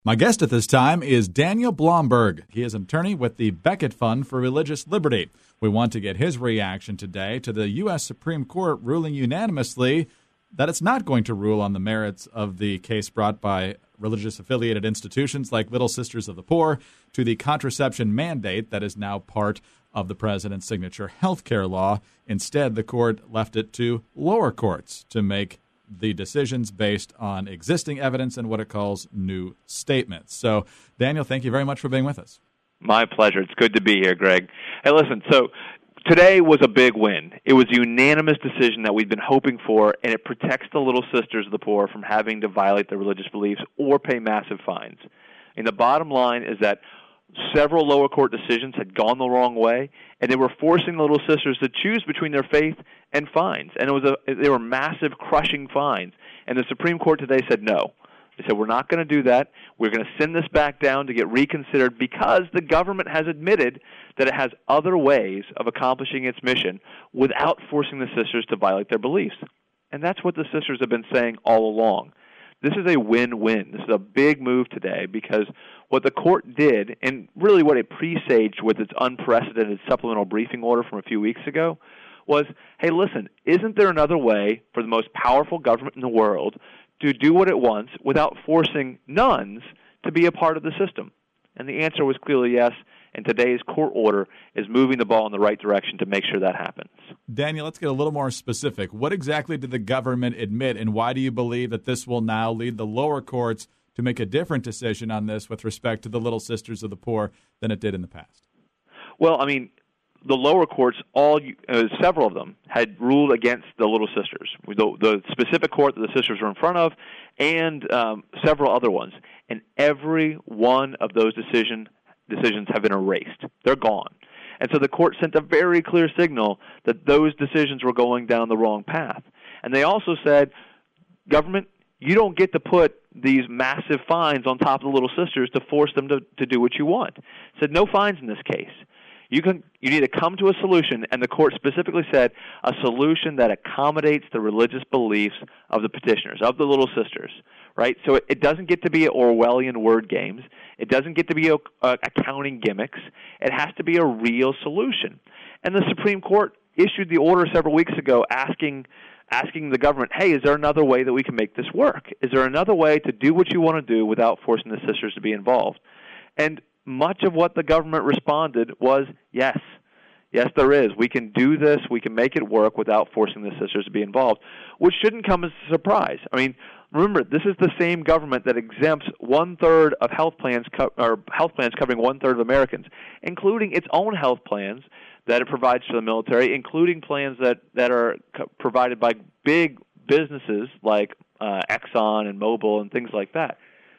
My guest at this time is Daniel Blomberg. He is an attorney with the Becket Fund for Religious Liberty. We want to get his reaction today to the U.S. Supreme Court ruling unanimously that it's not going to rule on the merits of the case brought by religious-affiliated institutions like Little Sisters of the Poor to the contraception mandate that is now part of the president's signature health care law. Instead, the court left it to lower courts to make the decisions based on existing evidence and what it calls new statements. So, Daniel, thank you very much for being with us. My pleasure. It's good to be here, Greg. Hey, listen, so today was a big win. It was a unanimous decision that we've been hoping for, and it protects the Little Sisters of the Poor from having to violate their religious beliefs or pay massive fines. And the bottom line is that several lower court decisions had gone the wrong way, and they were forcing the Little Sisters to choose between their faith and fines. And they were massive, crushing fines. And the Supreme Court today said no. They said, we're not going to do that. We're going to send this back down to get reconsidered because the government has admitted that it has other ways of accomplishing its mission without forcing the sisters to violate their beliefs. And that's what the sisters have been saying all along. This is a win-win. This is a big move today because what the court did, and really what it presaged with its unprecedented supplemental briefing order from a few weeks ago, was, hey, listen, isn't there another way for the most powerful government in the world to do what it wants without forcing nuns to be a part of the system? And the answer was clearly yes, and today's court order is moving the ball in the right direction to make sure that happens. Daniel, let's get a little more specific. What exactly did the government admit, and why do you believe that this will now lead the lower courts to make a different decision on this with respect to the Little Sisters of the Poor than it did in the past? Well, I mean, the lower courts, several of them, had ruled against the Little Sisters, the specific court that the sisters were in front of, and several other ones. And every one of those decisions have been erased. They're gone. And so the court sent a very clear signal that those decisions were going down the wrong path. And they also said, government, you don't get to put these massive fines on top of the Little Sisters to force them to do what you want. Said no fines in this case. You need to come to a solution, and the court specifically said a solution that accommodates the religious beliefs of the petitioners, of the Little Sisters, right? So it doesn't get to be Orwellian word games. It doesn't get to be accounting gimmicks. It has to be a real solution. And the Supreme Court issued the order several weeks ago asking the government, hey, is there another way that we can make this work? Is there another way to do what you want to do without forcing the sisters to be involved? And much of what the government responded was yes. Yes, there is. We can do this. We can make it work without forcing the sisters to be involved, which shouldn't come as a surprise. I mean, remember, this is the same government that exempts one-third of health plans covering one-third of Americans, including its own health plans that it provides to the military, including plans that are provided by big businesses like Exxon and Mobil and things like that.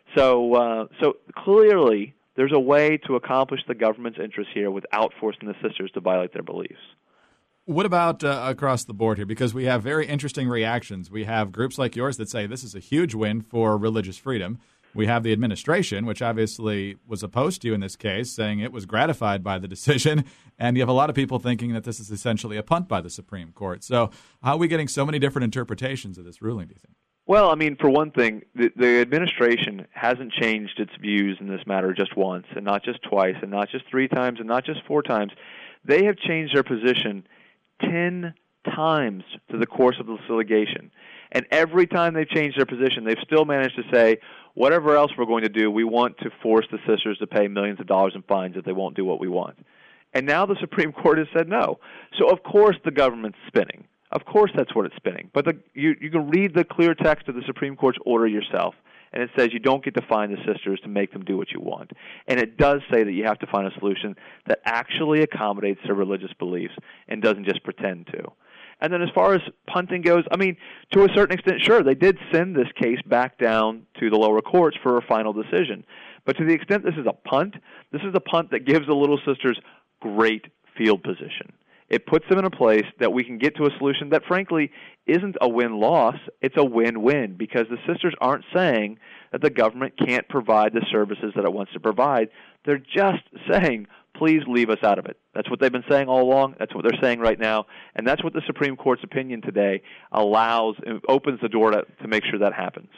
So clearly, there's a way to accomplish the government's interests here without forcing the sisters to violate their beliefs. What about across the board here? Because we have very interesting reactions. We have groups like yours that say this is a huge win for religious freedom. We have the administration, which obviously was opposed to you in this case, saying it was gratified by the decision. And you have a lot of people thinking that this is essentially a punt by the Supreme Court. So how are we getting so many different interpretations of this ruling, do you think? Well, I mean, for one thing, the administration hasn't changed its views in this matter just once, and not just twice, and not just 3 times, and not just 4 times. They have changed their position 10 times through the course of this litigation. And every time they've changed their position, they've still managed to say, whatever else we're going to do, we want to force the sisters to pay millions of dollars in fines if they won't do what we want. And now the Supreme Court has said no. So, of course, the government's spinning. Of course that's what it's spinning. But you can read the clear text of the Supreme Court's order yourself, and it says you don't get to fine the sisters to make them do what you want. And it does say that you have to find a solution that actually accommodates their religious beliefs and doesn't just pretend to. And then as far as punting goes, I mean, to a certain extent, sure, they did send this case back down to the lower courts for a final decision. But to the extent this is a punt that gives the Little Sisters great field position. It puts them in a place that we can get to a solution that, frankly, isn't a win-loss. It's a win-win because the sisters aren't saying that the government can't provide the services that it wants to provide. They're just saying, please leave us out of it. That's what they've been saying all along. That's what they're saying right now. And that's what the Supreme Court's opinion today opens the door to make sure that happens.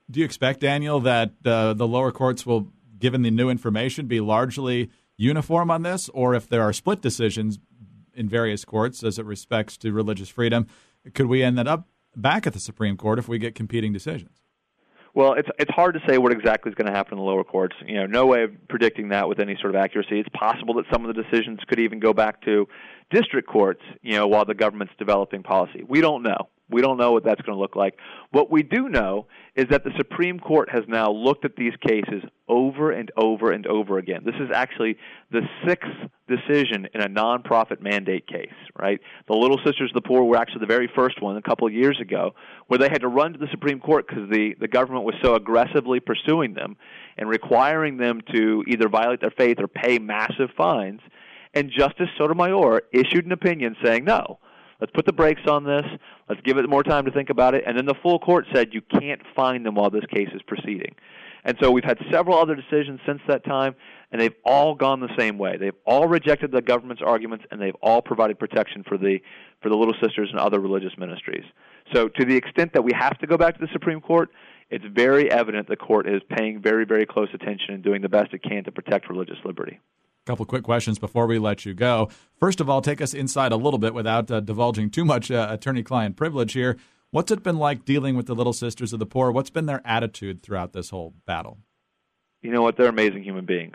Do you expect, Daniel, that the lower courts will, given the new information, be largely uniform on this? Or if there are split decisions in various courts as it respects to religious freedom, could we end up back at the Supreme Court if we get competing decisions? Well, it's hard to say what exactly is going to happen in the lower courts. No way of predicting that with any sort of accuracy. It's possible that some of the decisions could even go back to district courts, while the government's developing policy. We don't know. We don't know what that's going to look like. What we do know is that the Supreme Court has now looked at these cases over and over and over again. This is actually the sixth decision in a nonprofit mandate case, right? The Little Sisters of the Poor were actually the very first one a couple of years ago, where they had to run to the Supreme Court because the government was so aggressively pursuing them and requiring them to either violate their faith or pay massive fines. And Justice Sotomayor issued an opinion saying, no, let's put the brakes on this. Let's give it more time to think about it. And then the full court said you can't fine them while this case is proceeding. And so we've had several other decisions since that time, and they've all gone the same way. They've all rejected the government's arguments, and they've all provided protection for the Little Sisters and other religious ministries. So to the extent that we have to go back to the Supreme Court, it's very evident the court is paying very, very close attention and doing the best it can to protect religious liberty. Couple quick questions before we let you go. First of all, take us inside a little bit without divulging too much attorney-client privilege here. What's it been like dealing with the Little Sisters of the Poor? What's been their attitude throughout this whole battle? You know what? They're amazing human beings.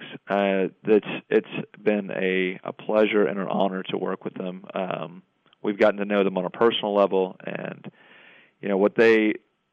It's been a pleasure and an honor to work with them. We've gotten to know them on a personal level, and what they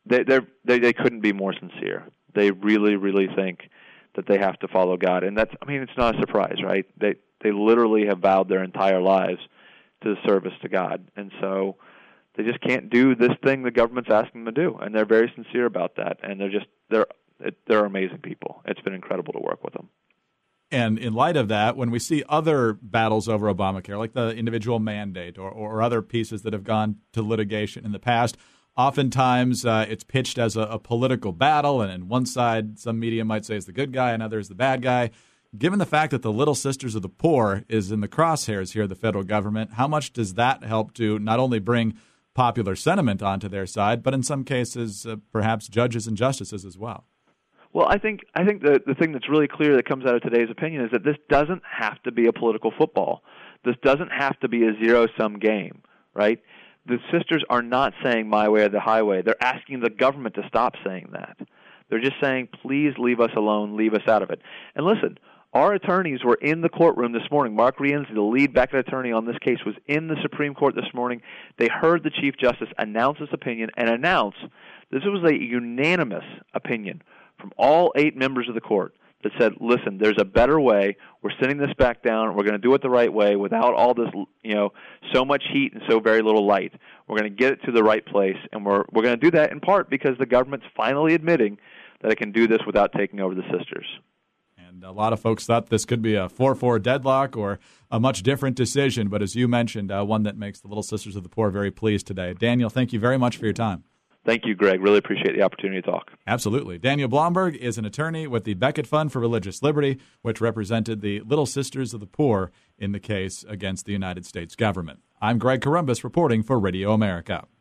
couldn't be more sincere. They really, really think that they have to follow God, and it's not a surprise, right? They literally have vowed their entire lives to the service to God, and so they just can't do this thing the government's asking them to do, and they're very sincere about that, and they're amazing people. It's been incredible to work with them. And in light of that, when we see other battles over Obamacare, like the individual mandate or other pieces that have gone to litigation in the past, oftentimes it's pitched as a political battle, and on one side, some media might say is the good guy and others the bad guy. Given the fact that the Little Sisters of the Poor is in the crosshairs here of the federal government, how much does that help to not only bring popular sentiment onto their side, but in some cases, perhaps judges and justices as well? Well, I think the thing that's really clear that comes out of today's opinion is that this doesn't have to be a political football. This doesn't have to be a zero-sum game, right? The sisters are not saying my way or the highway. They're asking the government to stop saying that. They're just saying, please leave us alone, leave us out of it. And listen, our attorneys were in the courtroom this morning. Mark Rienzi, the lead Becket attorney on this case, was in the Supreme Court this morning. They heard the Chief Justice announce this opinion and announce this was a unanimous opinion from all 8 members of the court that said, listen, there's a better way. We're sending this back down. We're going to do it the right way without all this, so much heat and so very little light. We're going to get it to the right place, and we're going to do that in part because the government's finally admitting that it can do this without taking over the sisters. And a lot of folks thought this could be a 4-4 deadlock or a much different decision, but as you mentioned, one that makes the Little Sisters of the Poor very pleased today. Daniel, thank you very much for your time. Thank you, Greg. Really appreciate the opportunity to talk. Absolutely. Daniel Blomberg is an attorney with the Becket Fund for Religious Liberty, which represented the Little Sisters of the Poor in the case against the United States government. I'm Greg Corombos reporting for Radio America.